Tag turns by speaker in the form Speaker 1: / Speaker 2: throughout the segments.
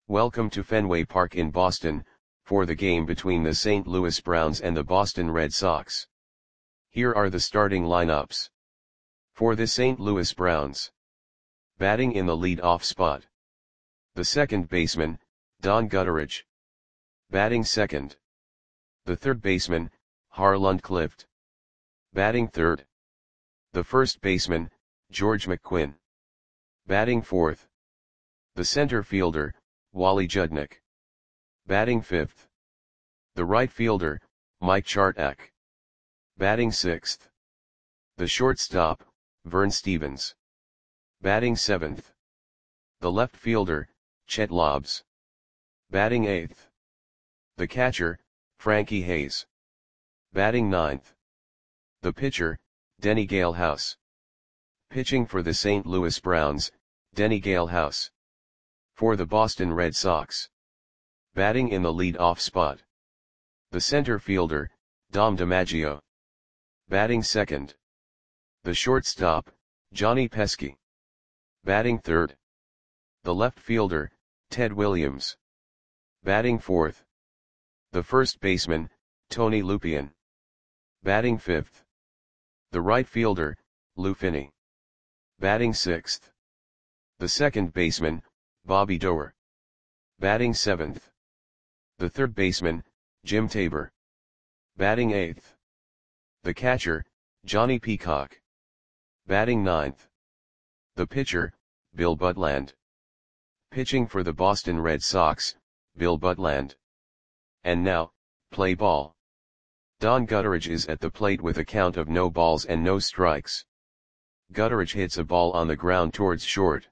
Speaker 1: Welcome to Fenway Park in Boston, for the game between the St. Louis Browns and the Boston Red Sox. Here are the starting lineups. For the St. Louis Browns. Batting in the lead-off spot. The second baseman, Don Gutteridge. Batting second. The third baseman, Harland Clift. Batting third. The first baseman, George McQuinn. Batting fourth. The center fielder, Wally Judnick. Batting fifth. The right fielder, Mike Chartak. Batting sixth. The shortstop, Vern Stephens. Batting seventh. The left fielder, Chet Lobbs. Batting eighth. The catcher, Frankie Hayes. Batting ninth. The pitcher, Denny Galehouse. Pitching for the St. Louis Browns, Denny Galehouse. For the Boston Red Sox. Batting in the lead-off spot. The center fielder, Dom DiMaggio. Batting second. The shortstop, Johnny Pesky. Batting third. The left fielder, Ted Williams. Batting fourth. The first baseman, Tony Lupien. Batting fifth. The right fielder, Lou Finney. Batting sixth. The second baseman, Bobby Doerr. Batting seventh. The third baseman, Jim Tabor. Batting eighth. The catcher, Johnny Peacock. Batting ninth. The pitcher, Bill Butland. Pitching for the Boston Red Sox, Bill Butland. And now, play ball. Don Gutteridge is at the plate with a count of no balls and no strikes. Gutteridge hits a ball on the ground towards short.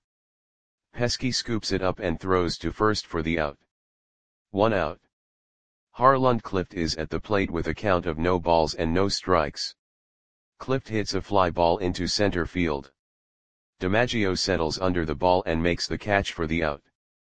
Speaker 1: Pesky scoops it up and throws to first for the out. 1 out. Harland Clift is at the plate with a count of no balls and no strikes. Clift hits a fly ball into center field. DiMaggio settles under the ball and makes the catch for the out.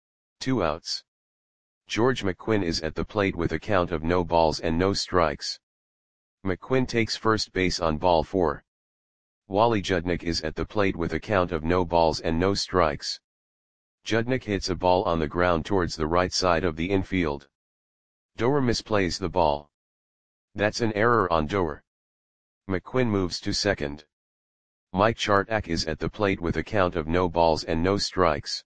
Speaker 1: 2 outs. George McQuinn is at the plate with a count of no balls and no strikes. McQuinn takes first base on ball 4. Wally Judnick is at the plate with a count of no balls and no strikes. Judnick hits a ball on the ground towards the right side of the infield. Doerr misplays the ball. That's an error on Doerr. McQuinn moves to second. Mike Chartak is at the plate with a count of no balls and no strikes.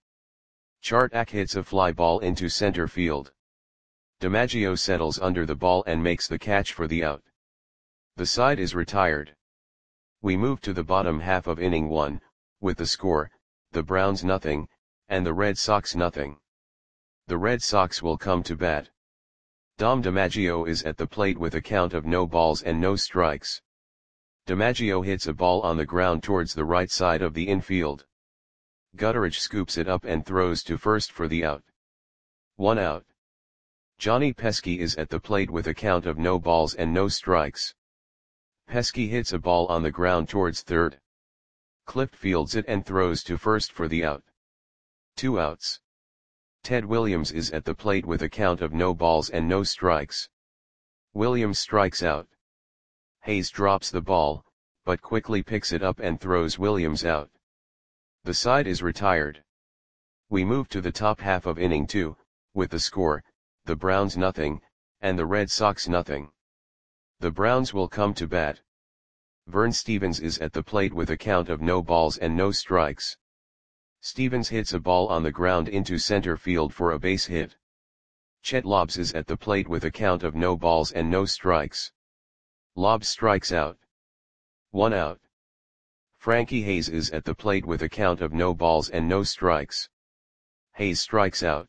Speaker 1: Chartak hits a fly ball into center field. DiMaggio settles under the ball and makes the catch for the out. The side is retired. We move to the bottom half of inning 1, with the score, the Browns nothing, and the Red Sox nothing. The Red Sox will come to bat. Dom DiMaggio is at the plate with a count of no balls and no strikes. DiMaggio hits a ball on the ground towards the right side of the infield. Gutteridge scoops it up and throws to first for the out. 1 out. Johnny Pesky is at the plate with a count of no balls and no strikes. Pesky hits a ball on the ground towards third. Clift fields it and throws to first for the out. 2 outs. Ted Williams is at the plate with a count of no balls and no strikes. Williams strikes out. Hayes drops the ball, but quickly picks it up and throws Williams out. The side is retired. We move to the top half of inning 2, with the score, the Browns nothing, and the Red Sox nothing. The Browns will come to bat. Vern Stephens is at the plate with a count of no balls and no strikes. Stephens hits a ball on the ground into center field for a base hit. Chet Lobbs is at the plate with a count of no balls and no strikes. Lobbs strikes out. 1 out. Frankie Hayes is at the plate with a count of no balls and no strikes. Hayes strikes out.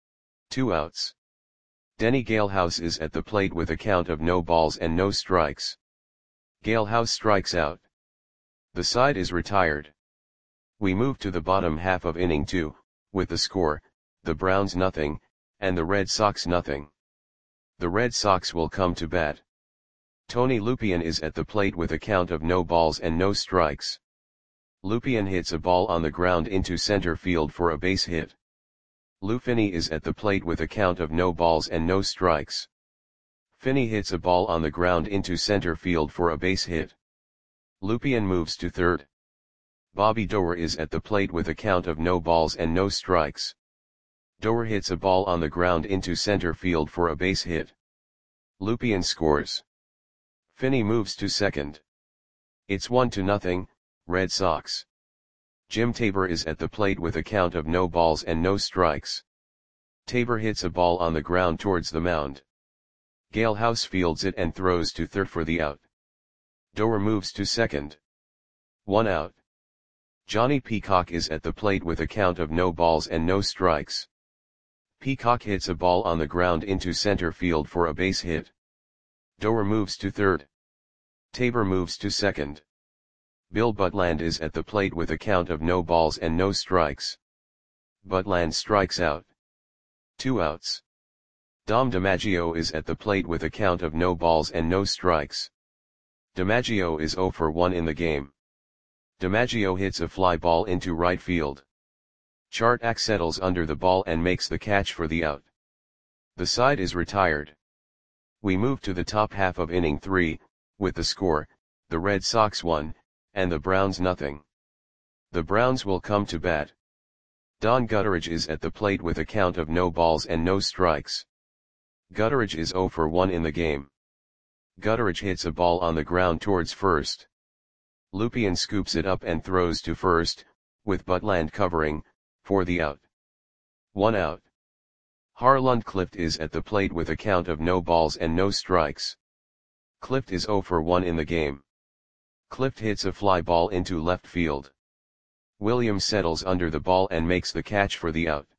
Speaker 1: 2 outs. Denny Galehouse is at the plate with a count of no balls and no strikes. Galehouse strikes out. The side is retired. We move to the bottom half of inning 2, with the score, the Browns nothing, and the Red Sox nothing. The Red Sox will come to bat. Tony Lupien is at the plate with a count of no balls and no strikes. Lupien hits a ball on the ground into center field for a base hit. Lou Finney is at the plate with a count of no balls and no strikes. Finney hits a ball on the ground into center field for a base hit. Lupien moves to third. Bobby Doerr is at the plate with a count of no balls and no strikes. Doer hits a ball on the ground into center field for a base hit. Lupien scores. Finney moves to second. It's 1-0, Red Sox. Jim Tabor is at the plate with a count of no balls and no strikes. Tabor hits a ball on the ground towards the mound. Gale House fields it and throws to third for the out. Doer moves to second. 1 out. Johnny Peacock is at the plate with a count of no balls and no strikes. Peacock hits a ball on the ground into center field for a base hit. Doer moves to third. Tabor moves to second. Bill Butland is at the plate with a count of no balls and no strikes. Butland strikes out. 2 outs. Dom DiMaggio is at the plate with a count of no balls and no strikes. DiMaggio is 0 for 1 in the game. DiMaggio hits a fly ball into right field. Chartak settles under the ball and makes the catch for the out. The side is retired. We move to the top half of inning 3, with the score, the Red Sox 1, and the Browns 0. The Browns will come to bat. Don Gutteridge is at the plate with a count of no balls and no strikes. Gutteridge is 0 for 1 in the game. Gutteridge hits a ball on the ground towards first. Lupien scoops it up and throws to first, with Butland covering, for the out. 1 out. Harlund Clift is at the plate with a count of no balls and no strikes. Clift is 0 for 1 in the game. Clift hits a fly ball into left field. Williams settles under the ball and makes the catch for the out.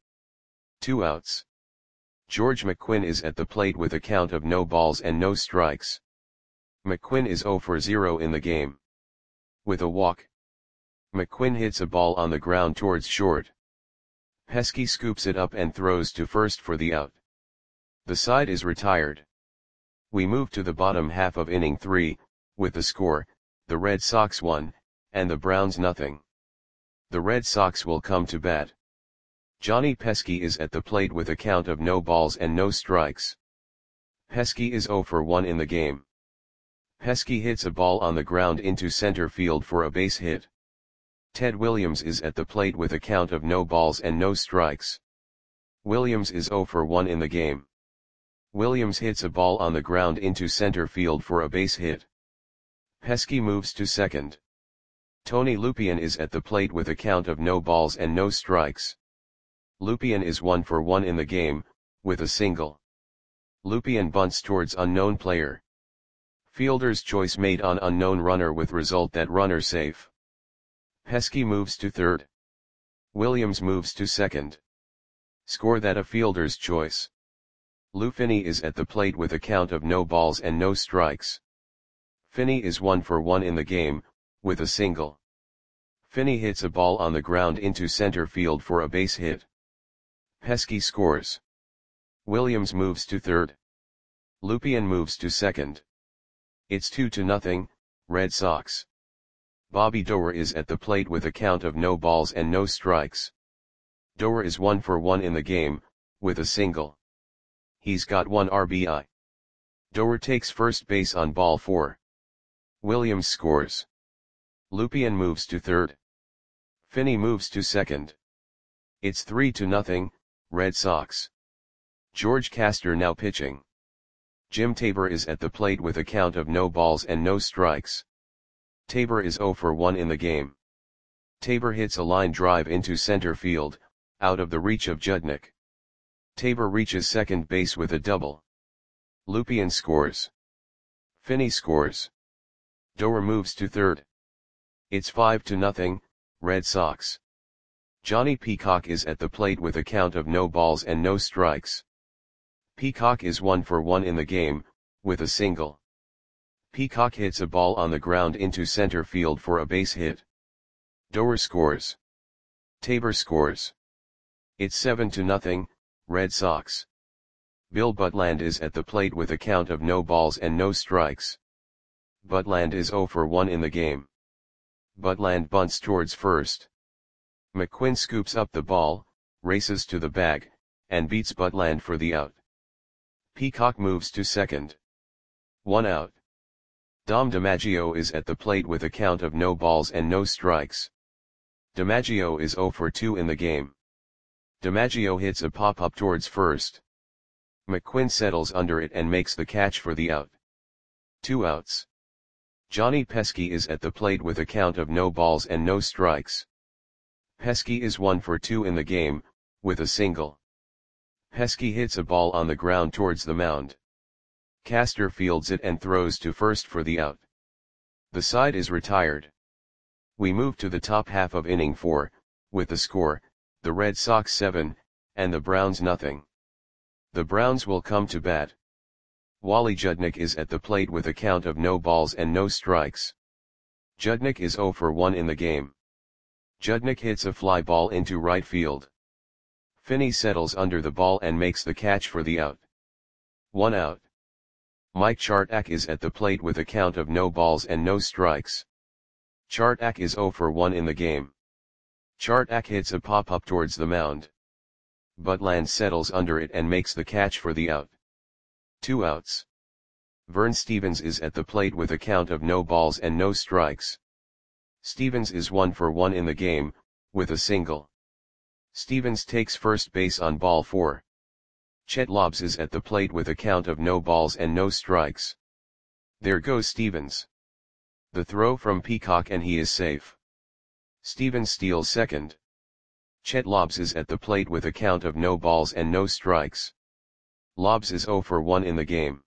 Speaker 1: 2 outs. George McQuinn is at the plate with a count of no balls and no strikes. McQuinn is 0 for 0 in the game. With a walk. McQuinn hits a ball on the ground towards short. Pesky scoops it up and throws to first for the out. The side is retired. We move to the bottom half of inning 3, with the score, the Red Sox 1, and the Browns 0. The Red Sox will come to bat. Johnny Pesky is at the plate with a count of no balls and no strikes. Pesky is 0 for 1 in the game. Pesky hits a ball on the ground into center field for a base hit. Ted Williams is at the plate with a count of no balls and no strikes. Williams is 0 for 1 in the game. Williams hits a ball on the ground into center field for a base hit. Pesky moves to second. Tony Lupien is at the plate with a count of no balls and no strikes. Lupien is 1 for 1 in the game, with a single. Lupien bunts towards unknown player. Fielder's choice made on unknown runner with result that runner safe. Pesky moves to third. Williams moves to second. Score that a fielder's choice. Lou Finney is at the plate with a count of no balls and no strikes. Finney is 1 for 1 in the game, with a single. Finney hits a ball on the ground into center field for a base hit. Pesky scores. Williams moves to third. Lupien moves to second. It's 2-0, Red Sox. Bobby Doer is at the plate with a count of no balls and no strikes. Doer is 1 for 1 in the game, with a single. He's got 1 RBI. Doer takes first base on ball 4. Williams scores. Lupien moves to third. Finney moves to second. It's 3-0, Red Sox. George Castor now pitching. Jim Tabor is at the plate with a count of no balls and no strikes. Tabor is 0 for 1 in the game. Tabor hits a line drive into center field, out of the reach of Judnick. Tabor reaches second base with a double. Lupien scores. Finney scores. Doer moves to third. It's 5-0, Red Sox. Johnny Peacock is at the plate with a count of no balls and no strikes. Peacock is 1 for 1 in the game, with a single. Peacock hits a ball on the ground into center field for a base hit. Doer scores. Tabor scores. It's 7-0, Red Sox. Bill Butland is at the plate with a count of no balls and no strikes. Butland is 0 for 1 in the game. Butland bunts towards first. McQuinn scoops up the ball, races to the bag, and beats Butland for the out. Peacock moves to second. 1 out. Dom DiMaggio is at the plate with a count of no balls and no strikes. DiMaggio is 0 for 2 in the game. DiMaggio hits a pop-up towards first. McQuinn settles under it and makes the catch for the out. 2 outs. Johnny Pesky is at the plate with a count of no balls and no strikes. Pesky is 1 for 2 in the game, with a single. Pesky hits a ball on the ground towards the mound. Castor fields it and throws to first for the out. The side is retired. We move to the top half of inning 4, with the score, the Red Sox 7, and the Browns nothing. The Browns will come to bat. Wally Judnick is at the plate with a count of no balls and no strikes. Judnick is 0 for 1 in the game. Judnick hits a fly ball into right field. Finney settles under the ball and makes the catch for the out. 1 out. Mike Chartak is at the plate with a count of no balls and no strikes. Chartak is 0 for 1 in the game. Chartak hits a pop-up towards the mound. Butland settles under it and makes the catch for the out. 2 outs. Vern Stevens is at the plate with a count of no balls and no strikes. Stevens is 1 for 1 in the game, with a single. Stevens takes first base on ball 4. Chet Lobbs is at the plate with a count of no balls and no strikes. There goes Stevens. The throw from Peacock and he is safe. Stevens steals second. Chet Lobbs is at the plate with a count of no balls and no strikes. Lobbs is 0 for 1 in the game.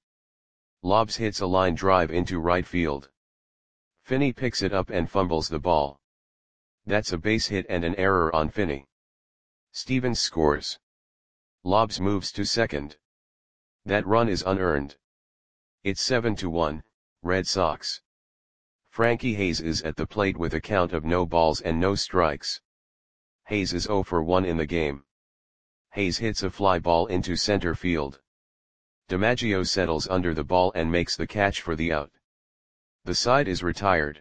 Speaker 1: Lobbs hits a line drive into right field. Finney picks it up and fumbles the ball. That's a base hit and an error on Finney. Stevens scores. Lobbs moves to second. That run is unearned. It's 7-1, Red Sox. Frankie Hayes is at the plate with a count of no balls and no strikes. Hayes is 0 for 1 in the game. Hayes hits a fly ball into center field. DiMaggio settles under the ball and makes the catch for the out. The side is retired.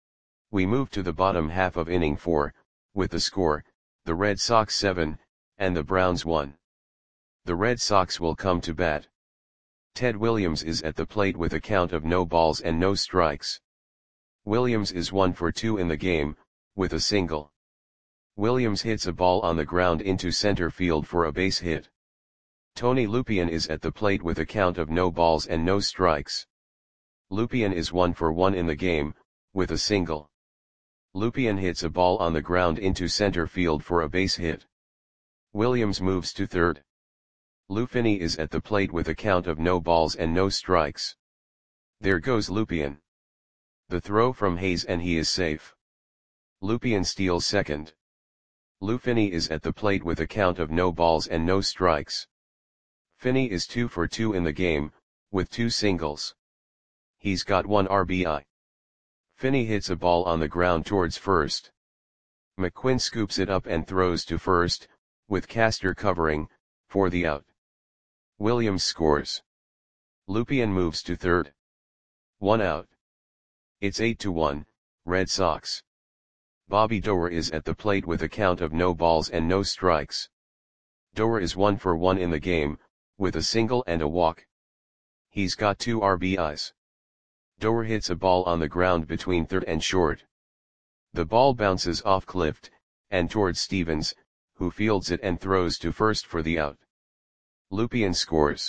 Speaker 1: We move to the bottom half of inning 4, with the score, the Red Sox 7, and the Browns 1. The Red Sox will come to bat. Ted Williams is at the plate with a count of no balls and no strikes. Williams is 1 for 2 in the game, with a single. Williams hits a ball on the ground into center field for a base hit. Tony Lupien is at the plate with a count of no balls and no strikes. Lupien is 1 for 1 in the game, with a single. Lupien hits a ball on the ground into center field for a base hit. Williams moves to third. Lou Finney is at the plate with a count of no balls and no strikes. There goes Lupien. The throw from Hayes and he is safe. Lupien steals second. Lou Finney is at the plate with a count of no balls and no strikes. Finney is 2 for 2 in the game, with 2 singles. He's got 1 RBI. Finney hits a ball on the ground towards first. McQuinn scoops it up and throws to first, with Castor covering, for the out. Williams scores. Lupien moves to third. 1 out. It's 8-1, Red Sox. Bobby Doerr is at the plate with a count of no balls and no strikes. Doerr is 1 for 1 in the game, with a single and a walk. He's got 2 RBIs. Doerr hits a ball on the ground between third and short. The ball bounces off Clift, and towards Stevens, who fields it and throws to first for the out. Lupien scores.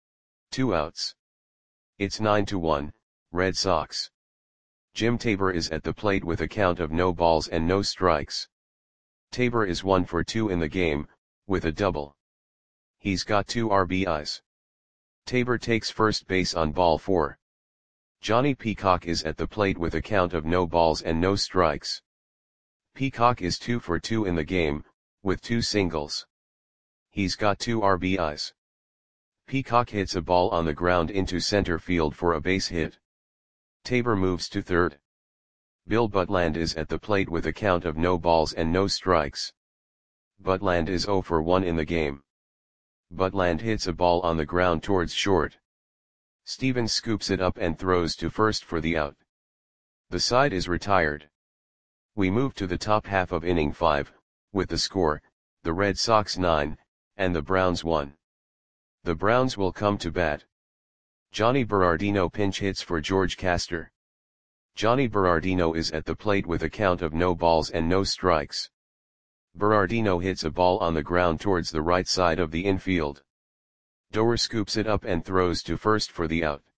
Speaker 1: 2 outs. It's 9-1, Red Sox. Jim Tabor is at the plate with a count of no balls and no strikes. Tabor is 1 for 2 in the game, with a double. He's got 2 RBIs. Tabor takes first base on ball 4. Johnny Peacock is at the plate with a count of no balls and no strikes. Peacock is 2 for 2 in the game, with 2 singles. He's got 2 RBIs. Peacock hits a ball on the ground into center field for a base hit. Tabor moves to third. Bill Butland is at the plate with a count of no balls and no strikes. Butland is 0 for 1 in the game. Butland hits a ball on the ground towards short. Stevens scoops it up and throws to first for the out. The side is retired. We move to the top half of inning 5, with the score, the Red Sox 9, and the Browns 1. The Browns will come to bat. Johnny Berardino pinch hits for George Castor. Johnny Berardino is at the plate with a count of no balls and no strikes. Berardino hits a ball on the ground towards the right side of the infield. Doer scoops it up and throws to first for the out.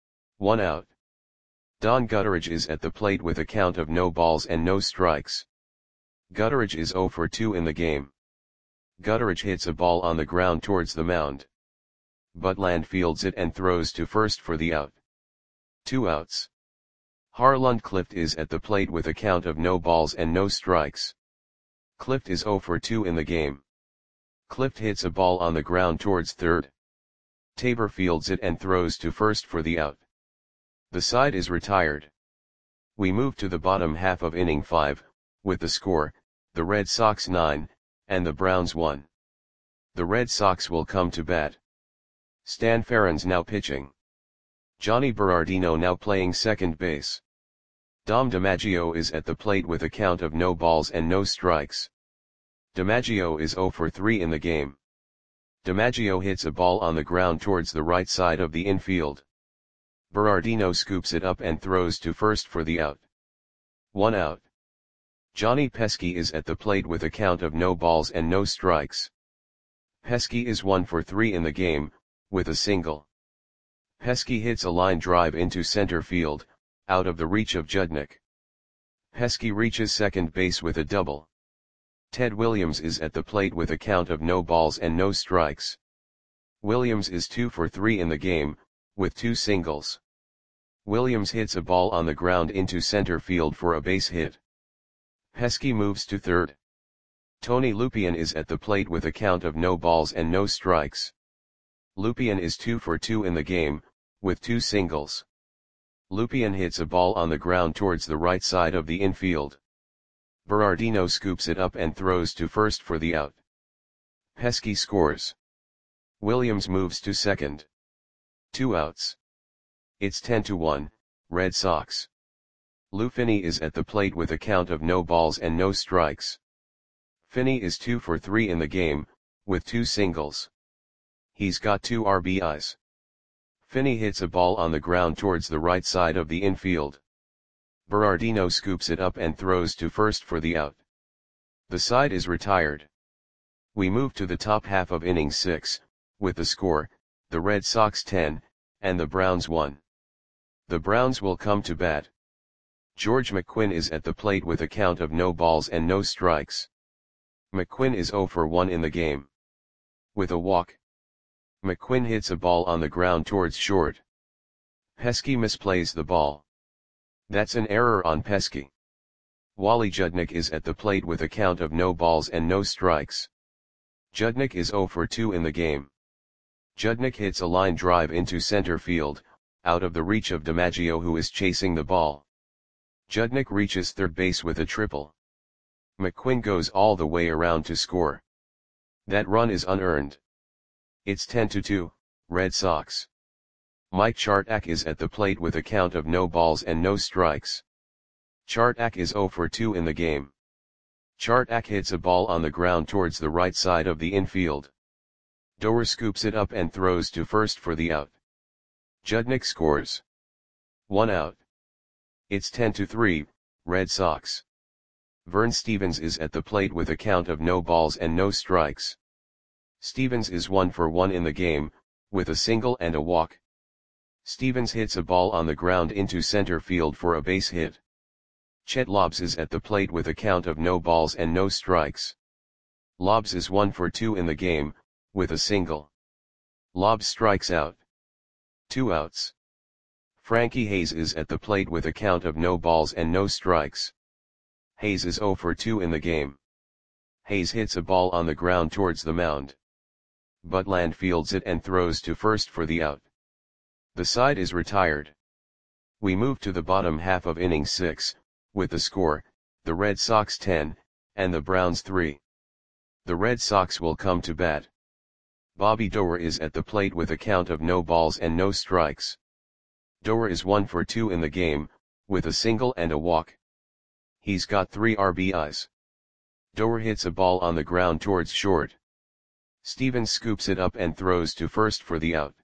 Speaker 1: 1 out. Don Gutteridge is at the plate with a count of no balls and no strikes. Gutteridge is 0 for 2 in the game. Gutteridge hits a ball on the ground towards the mound. Butland fields it and throws to first for the out. 2 outs. Harlund Clift is at the plate with a count of no balls and no strikes. Clift is 0 for 2 in the game. Clift hits a ball on the ground towards third. Tabor fields it and throws to first for the out. The side is retired. We move to the bottom half of inning 5, with the score, the Red Sox 9, and the Browns 1. The Red Sox will come to bat. Stan Farrans now pitching. Johnny Berardino now playing second base. Dom DiMaggio is at the plate with a count of no balls and no strikes. DiMaggio is 0 for 3 in the game. DiMaggio hits a ball on the ground towards the right side of the infield. Berardino scoops it up and throws to first for the out. 1 out. Johnny Pesky is at the plate with a count of no balls and no strikes. Pesky is 1 for 3 in the game, with a single. Pesky hits a line drive into center field, out of the reach of Judnick. Pesky reaches second base with a double. Ted Williams is at the plate with a count of no balls and no strikes. Williams is 2 for 3 in the game, with 2 singles. Williams hits a ball on the ground into center field for a base hit. Pesky moves to third. Tony Lupien is at the plate with a count of no balls and no strikes. Lupien is 2 for 2 in the game, with 2 singles. Lupien hits a ball on the ground towards the right side of the infield. Berardino scoops it up and throws to first for the out. Pesky scores. Williams moves to second. 2 outs. It's 10-1, Red Sox. Lou Finney is at the plate with a count of no balls and no strikes. Finney is 2 for 3 in the game, with 2 singles. He's got 2 RBIs. Finney hits a ball on the ground towards the right side of the infield. Berardino scoops it up and throws to first for the out. The side is retired. We move to the top half of inning 6, with the score, the Red Sox 10, and the Browns 1. The Browns will come to bat. George McQuinn is at the plate with a count of no balls and no strikes. McQuinn is 0 for 1 in the game. With a walk. McQuinn hits a ball on the ground towards short. Pesky misplays the ball. That's an error on Pesky. Wally Judnick is at the plate with a count of no balls and no strikes. Judnick is 0 for 2 in the game. Judnick hits a line drive into center field, out of the reach of DiMaggio who is chasing the ball. Judnick reaches third base with a triple. McQuinn goes all the way around to score. That run is unearned. It's 10-2, Red Sox. Mike Chartak is at the plate with a count of no balls and no strikes. Chartak is 0 for 2 in the game. Chartak hits a ball on the ground towards the right side of the infield. Doer scoops it up and throws to first for the out. Judnick scores. 1 out. It's 10-3, Red Sox. Vern Stevens is at the plate with a count of no balls and no strikes. Stevens is 1 for 1 in the game, with a single and a walk. Stevens hits a ball on the ground into center field for a base hit. Chet Lobbs is at the plate with a count of no balls and no strikes. Lobbs is 1 for 2 in the game, with a single. Lobbs strikes out. 2 outs. Frankie Hayes is at the plate with a count of no balls and no strikes. Hayes is 0 for 2 in the game. Hayes hits a ball on the ground towards the mound. Butland fields it and throws to first for the out. The side is retired. We move to the bottom half of inning 6, with the score, the Red Sox 10, and the Browns 3. The Red Sox will come to bat. Bobby Doer is at the plate with a count of no balls and no strikes. Doer is 1 for 2 in the game, with a single and a walk. He's got 3 RBIs. Doer hits a ball on the ground towards short. Stevens scoops it up and throws to first for the out.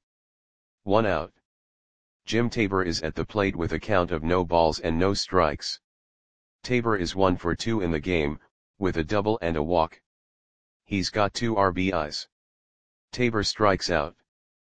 Speaker 1: 1 out. Jim Tabor is at the plate with a count of no balls and no strikes. Tabor is 1 for 2 in the game, with a double and a walk. He's got 2 RBIs. Tabor strikes out.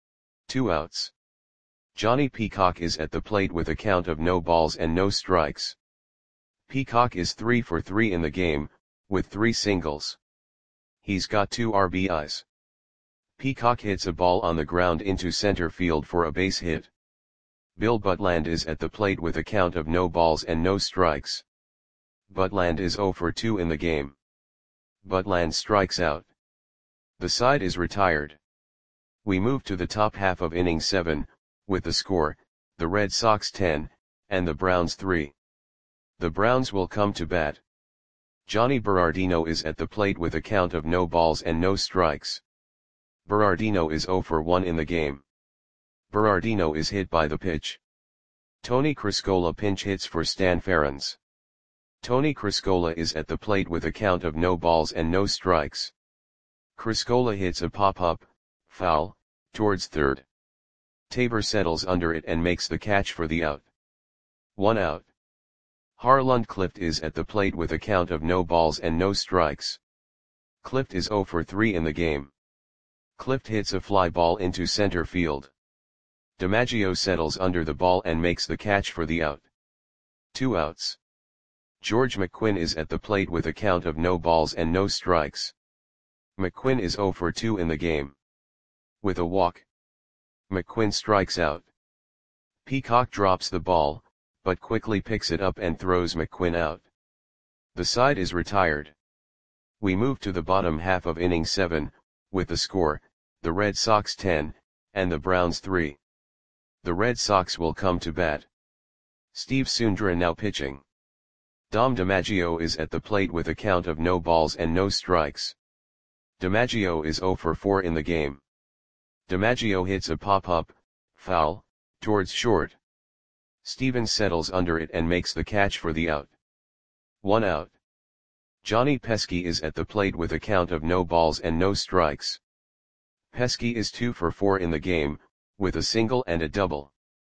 Speaker 1: 2 outs. Johnny Peacock is at the plate with a count of no balls and no strikes. Peacock is 3 for 3 in the game, with 3 singles. He's got 2 RBIs. Peacock hits a ball on the ground into center field for a base hit. Bill Butland is at the plate with a count of no balls and no strikes. Butland is 0 for 2 in the game. Butland strikes out. The side is retired. We move to the top half of inning 7, with the score, the Red Sox 10, and the Browns 3. The Browns will come to bat. Johnny Berardino is at the plate with a count of no balls and no strikes. Berardino is 0 for 1 in the game. Berardino is hit by the pitch. Tony Criscola pinch hits for Stan Ferens. Tony Criscola is at the plate with a count of no balls and no strikes. Criscola hits a pop-up, foul, towards third. Tabor settles under it and makes the catch for the out. 1 out. Harlund Clift is at the plate with a count of no balls and no strikes. Clift is 0 for 3 in the game. Clift hits a fly ball into center field. DiMaggio settles under the ball and makes the catch for the out. 2 outs. George McQuinn is at the plate with a count of no balls and no strikes. McQuinn is 0 for 2 in the game. With a walk, McQuinn strikes out. Peacock drops the ball, but quickly picks it up and throws McQuinn out. The side is retired. We move to the bottom half of inning 7, with the score, the Red Sox 10, and the Browns 3. The Red Sox will come to bat. Steve Sundra now pitching. Dom DiMaggio is at the plate with a count of no balls and no strikes. DiMaggio is 0 for 4 in the game. DiMaggio hits a pop-up, foul, towards short. Stevens settles under it and makes the catch for the out. 1 out. Johnny Pesky is at the plate with a count of no balls and no strikes. Pesky is 2 for 4 in the game, with a single and a double.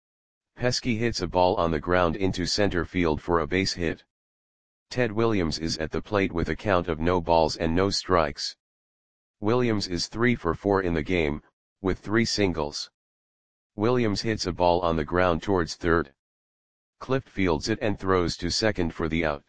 Speaker 1: Pesky hits a ball on the ground into center field for a base hit. Ted Williams is at the plate with a count of no balls and no strikes. Williams is 3 for 4 in the game, with 3 singles. Williams hits a ball on the ground towards third. Clift fields it and throws to second for the out.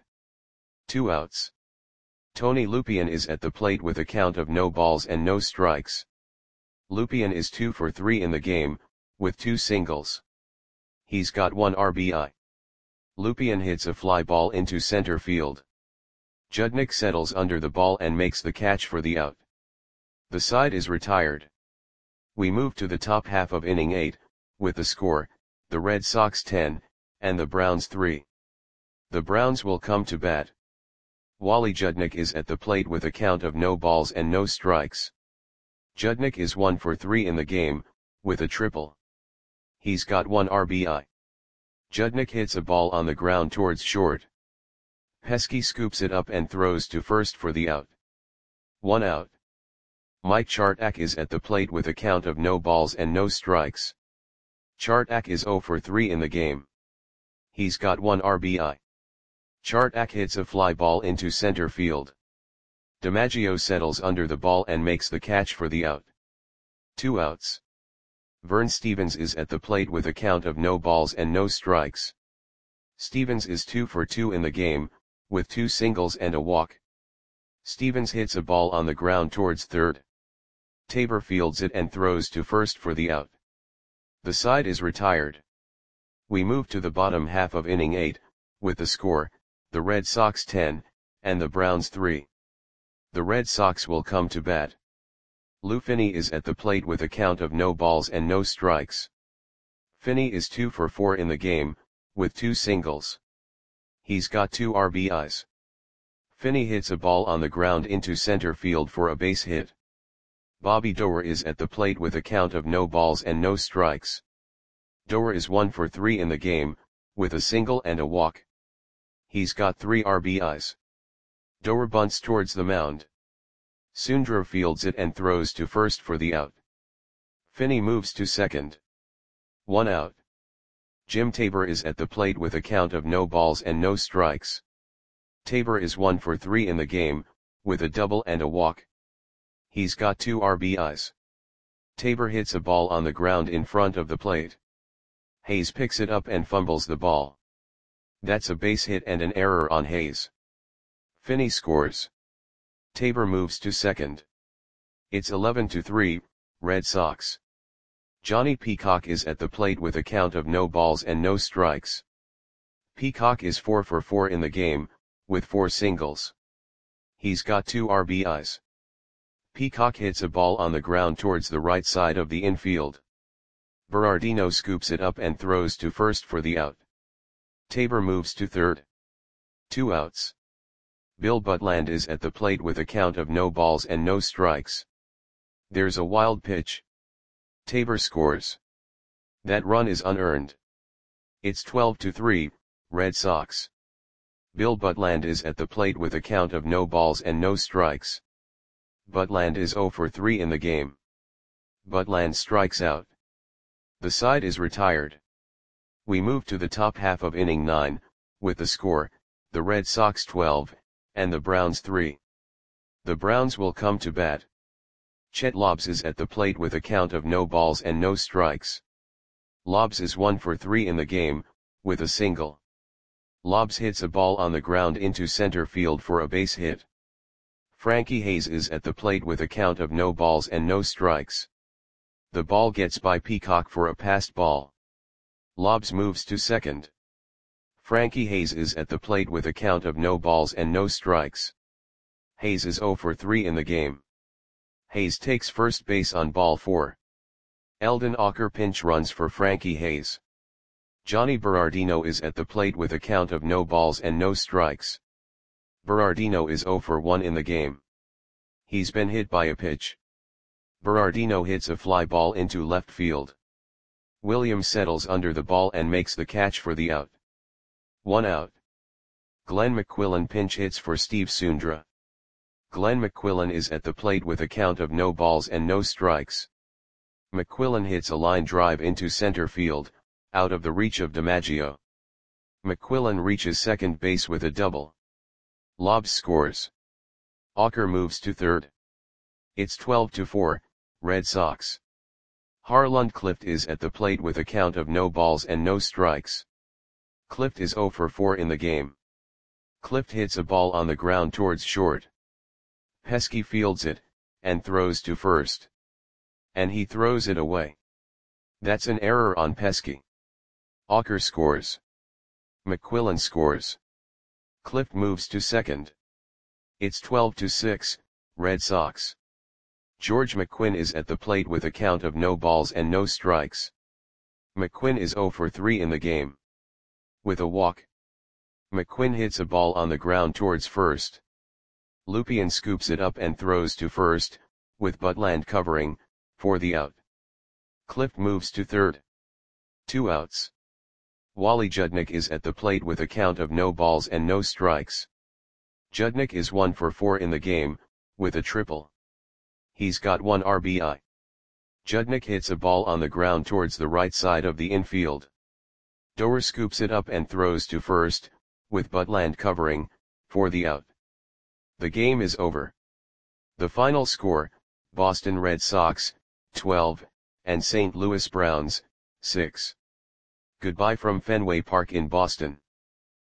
Speaker 1: 2 outs. Tony Lupien is at the plate with a count of no balls and no strikes. Lupien is 2 for 3 in the game, with 2 singles. He's got 1 RBI. Lupien hits a fly ball into center field. Judnick settles under the ball and makes the catch for the out. The side is retired. We move to the top half of inning 8, with the score, the Red Sox 10, and the Browns 3. The Browns will come to bat. Wally Judnick is at the plate with a count of no balls and no strikes. Judnick is 1 for 3 in the game, with a triple. He's got 1 RBI. Judnick hits a ball on the ground towards short. Pesky scoops it up and throws to first for the out. 1 out. Mike Chartak is at the plate with a count of no balls and no strikes. Chartak is 0 for 3 in the game. He's got 1 RBI. Chartak hits a fly ball into center field. DiMaggio settles under the ball and makes the catch for the out. 2 outs. Vern Stevens is at the plate with a count of no balls and no strikes. Stevens is 2 for 2 in the game, with 2 singles and a walk. Stevens hits a ball on the ground towards third. Tabor fields it and throws to first for the out. The side is retired. We move to the bottom half of inning 8, with the score, the Red Sox 10, and the Browns 3. The Red Sox will come to bat. Lou Finney is at the plate with a count of no balls and no strikes. Finney is 2 for 4 in the game, with 2 singles. He's got 2 RBIs. Finney hits a ball on the ground into center field for a base hit. Bobby Doerr is at the plate with a count of no balls and no strikes. Doerr is 1 for 3 in the game, with a single and a walk. He's got 3 RBIs. Doerr bunts towards the mound. Sundra fields it and throws to first for the out. Finney moves to second. 1 out. Jim Tabor is at the plate with a count of no balls and no strikes. Tabor is 1 for 3 in the game, with a double and a walk. He's got 2 RBIs. Tabor hits a ball on the ground in front of the plate. Hayes picks it up and fumbles the ball. That's a base hit and an error on Hayes. Finney scores. Tabor moves to second. It's 11-3, Red Sox. Johnny Peacock is at the plate with a count of no balls and no strikes. Peacock is 4 for 4 in the game, with 4 singles. He's got 2 RBIs. Peacock hits a ball on the ground towards the right side of the infield. Berardino scoops it up and throws to first for the out. Tabor moves to third. 2 outs. Bill Butland is at the plate with a count of no balls and no strikes. There's a wild pitch. Tabor scores. That run is unearned. It's 12-3, Red Sox. Bill Butland is at the plate with a count of no balls and no strikes. Butland is 0 for 3 in the game. Butland strikes out. The side is retired. We move to the top half of inning 9, with the score, the Red Sox 12, and the Browns 3. The Browns will come to bat. Chet Lobbs is at the plate with a count of no balls and no strikes. Lobbs is 1 for 3 in the game, with a single. Lobbs hits a ball on the ground into center field for a base hit. Frankie Hayes is at the plate with a count of no balls and no strikes. The ball gets by Peacock for a passed ball. Lobbs moves to second. Frankie Hayes is at the plate with a count of no balls and no strikes. Hayes is 0 for 3 in the game. Hayes takes first base on ball 4. Eldon Auker pinch runs for Frankie Hayes. Johnny Berardino is at the plate with a count of no balls and no strikes. Berardino is 0 for 1 in the game. He's been hit by a pitch. Berardino hits a fly ball into left field. Williams settles under the ball and makes the catch for the out. 1 out. Glenn McQuillan pinch hits for Steve Sundra. Glenn McQuillan is at the plate with a count of no balls and no strikes. McQuillan hits a line drive into center field, out of the reach of DiMaggio. McQuillan reaches second base with a double. Lobbs scores. Auker moves to third. It's 12-4, Red Sox. Harland Clift is at the plate with a count of no balls and no strikes. Clift is 0 for 4 in the game. Clift hits a ball on the ground towards short. Pesky fields it, and throws to first. And he throws it away. That's an error on Pesky. Auker scores. McQuillan scores. Clift moves to second. It's 12-6, Red Sox. George McQuinn is at the plate with a count of no balls and no strikes. McQuinn is 0 for 3 in the game. With a walk. McQuinn hits a ball on the ground towards first. Lupien scoops it up and throws to first, with Butland covering, for the out. Clift moves to third. 2 outs. Wally Judnick is at the plate with a count of no balls and no strikes. Judnick is 1 for 4 in the game, with a triple. He's got 1 RBI. Judnick hits a ball on the ground towards the right side of the infield. Doer scoops it up and throws to first, with Butland covering, for the out. The game is over. The final score, Boston Red Sox, 12, and St. Louis Browns, 6. Goodbye from Fenway Park in Boston.